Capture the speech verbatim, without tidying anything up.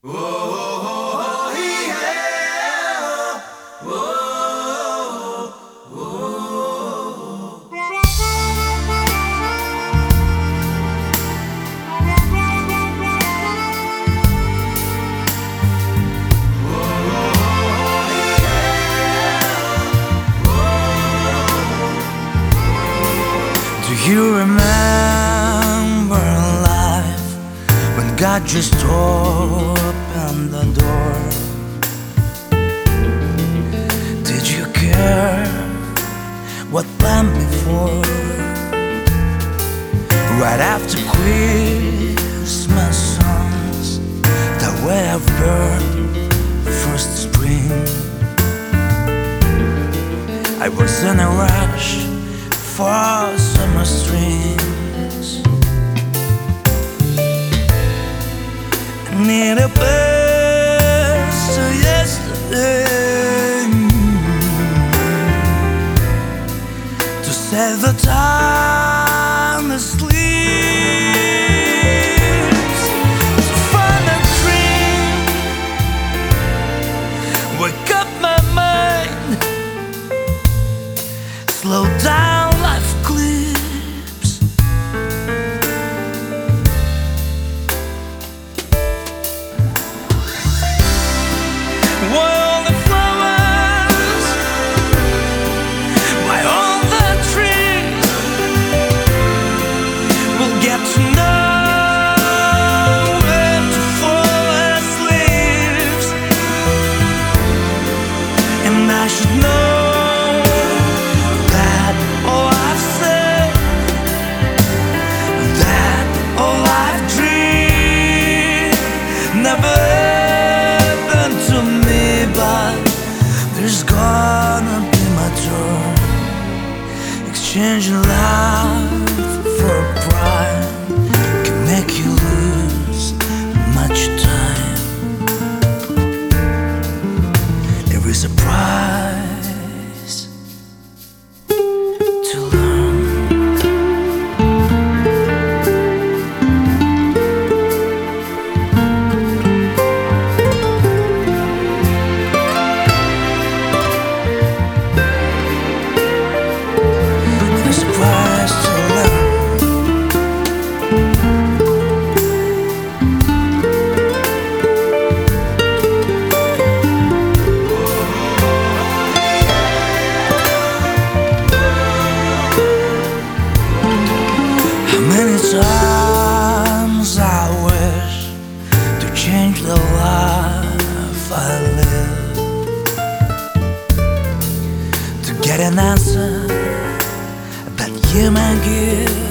Do you remember life when God just opened the door? Did you care what went before? Right after Christmas songs that way of birth, first spring, I was in a rush for summer strings. I need a place to yesterday to set the time that sleeps, to find a dream, wake up my mind, slow down life clips. Why all the flowers? Why all the trees? We'll get to know when to fall asleep, and I should know never happened to me, but there's gonna be my turn. Exchanging love for pride can make you lose much time. Every surprise to learn. Many times I wish to change the life I live, to get an answer that you may give.